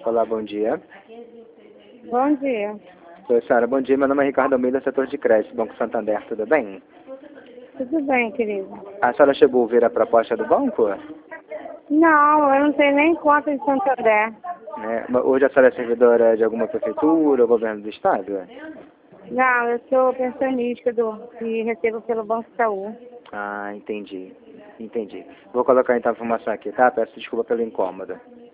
Olá, bom dia. Bom dia. Oi, senhora, bom dia. Meu nome é Ricardo Almeida, setor de crédito, Banco Santander, tudo bem? Tudo bem, querido? A senhora chegou a ver a proposta do banco? Não, eu não tenho nem conta em Santander. Hoje a senhora é servidora de alguma prefeitura ou governo do estado? Não, eu sou pensionista que recebo pelo Banco Itaú. Ah, entendi. Entendi. Vou colocar então a informação aqui, tá? Peço desculpa pelo incômodo.